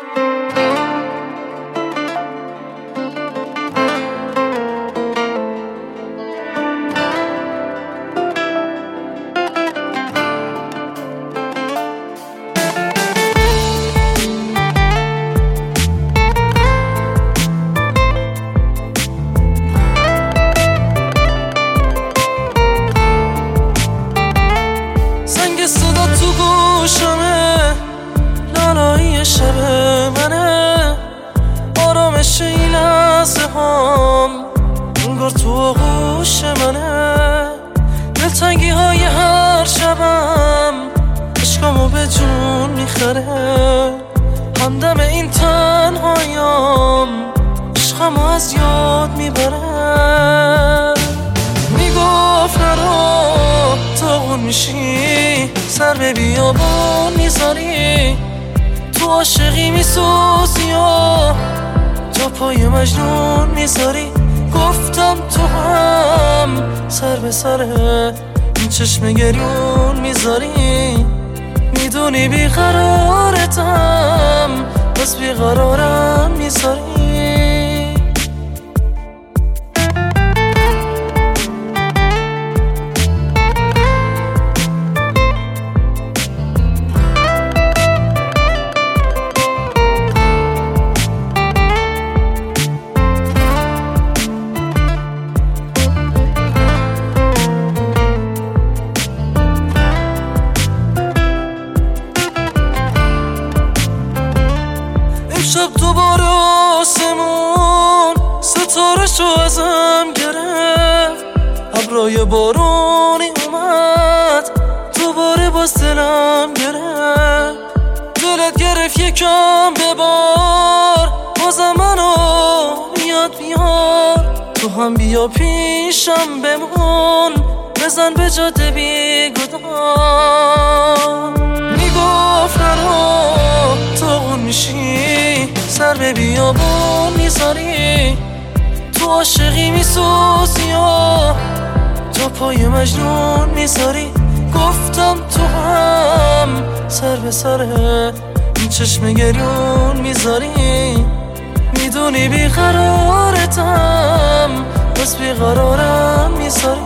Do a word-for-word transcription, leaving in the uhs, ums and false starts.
لالایی شب منه، آرامش این لحظه هام انگار تو آغوش منه، دلتنگی های هر شبم عشقامو به جون میخره، همدم این تنهایام عشقامو از یاد میبره. میگفت نرو تاغون میشی، سر به بیابون میذاری، تو عاشقی میسوزی و تا پای مجنون میذاری. گفتم تو هم سر به سره این چشم گریون میذاری، میدونی بیقرارتم بس بیقرارم میذاری. شب دوباره آسمون ستاره‌شو ازم گرفت، ابرای بارونی اومد دوباره باز دلم گرفت. دلت گرفت یکم ببار، بازم منو بیاد بیار، تو هم بیا پیشم بمون، بزن به جاده بیگدار. میگفت نرو تاغون میشی، سر به بیابون میذاری، تو عاشقی میسوزی و تا پای مجنون میذاری. گفتم تو هم سر به سره این چشم گریون میذاری، میدونی بیقرارتم بس بیقرارم میذاری.